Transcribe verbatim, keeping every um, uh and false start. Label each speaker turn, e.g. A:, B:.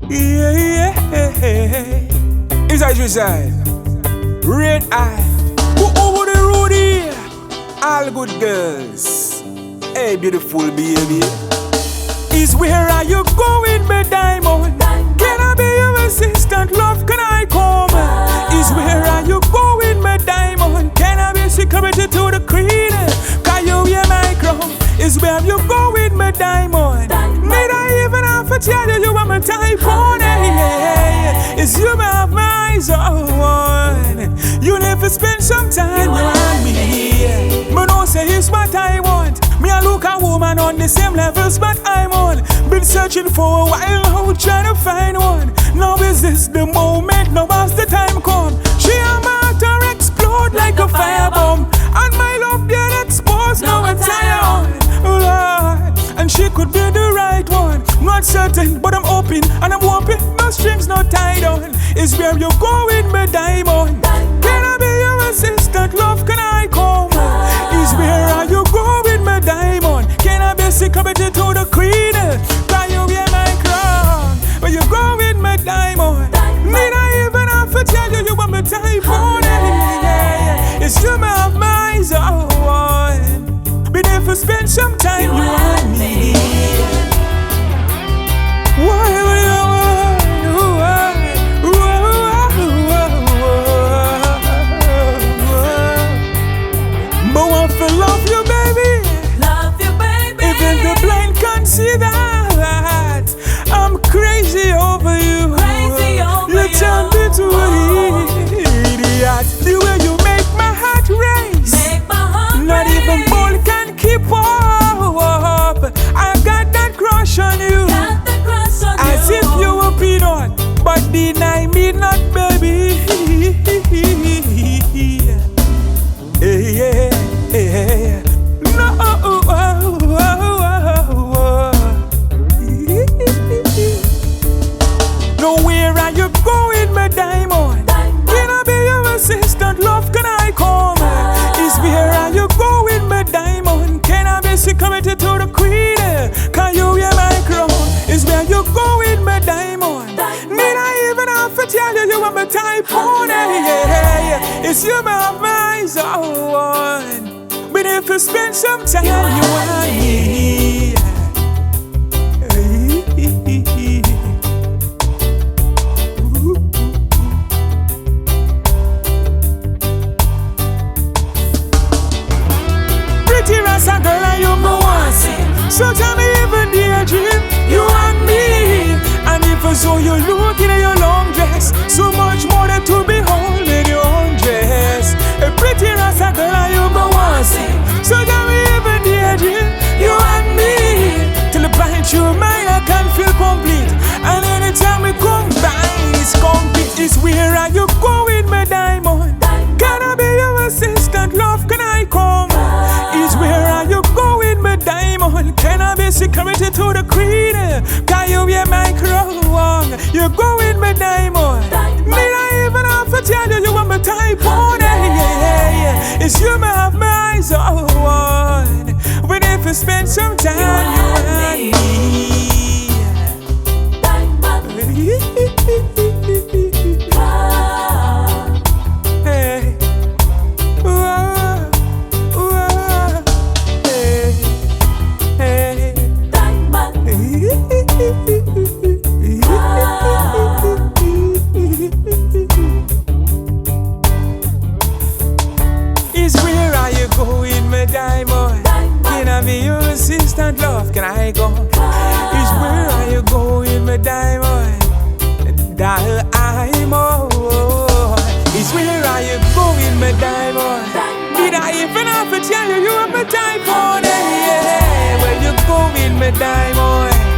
A: Yeah, yeah. Inside your side, red eye. Go over the road here. All good girls. Hey, beautiful baby. Is where are you going, my diamond? Can I be your assistant, love? Can I come? Is where are you going, my diamond? Can I be security to the queen? Can you hear my crown? Is where you going, my diamond? Need I even have to tell you you are my type on? Is you have my eyes on? You never spend some time around me. But no say it's what I want. Me I look a woman on the same levels but I'm on. Been searching for a while, out trying to find one. Now is this the moment? Now as the time come, she and my heart explode like a firebomb. And my love get exposed, now I'm tired. Lord, and she could be the right one. Not certain, but I'm open and I'm hoping no strings not tied on. Is where you going, my diamond? Can I be your assistant, love? Can I come? Is where are you going, my diamond? Can I be security to the queen? Can you wear my crown? Where you going, my diamond? Need I even have to tell you you want my type on? It's you have my eyes on. Been there for spend some time, you and me. Why would you love you, baby.
B: Love you, baby.
A: Even the blind can't see that. I'm crazy over you.
B: Crazy over
A: you. You turn me to
B: oh.
A: an idiot. The way you make my heart race.
B: Make my heart
A: Not
B: race.
A: even ball can keep up. I got that crush on you.
B: Got the crush on
A: As
B: you.
A: if you were peanut, but deny me not, baby. Hey, yeah. Yeah. No, oh, oh, oh, oh. No, where are you going, my diamond? Can I be your assistant, love? Can I come? Is where are you going, my diamond? Can I be security to the queen? Can you hear my crown? Is where you going, my diamond? Need I even have to tell you you are my type on? It's you my eyes on. But if you spend some time, you, you and me. Pretty Rasta girl, and you go on sing. So tell me even the dream, you and me. And if I saw you looking at your long dress, so much more than to behold in your own dress. A pretty Rasta girl, and you go on sing. So tell me even the dream, you and me. Till I bind your mind, I can feel complete. And anytime we combine, it's complete. It's where are you going, my diamond? Can I be your assistant, love? Can I come? Is where are you going, my diamond? Can I be security to the queen? Can you hear my crown? You're going, my diamond. Need I even have to tell you you want my type on? It's you may have my eyes on. When if you spend some time, you and me. Hey. Whoa. Whoa. Hey. Hey. Is where are you going, my diamond? Can I be your assistant, love? Can I go? Is where are you going, my diamond? Dial I'm on. Is where are you going, my diamond? Did I even have to tell you you are my diamond? Yeah, where you going, my diamond?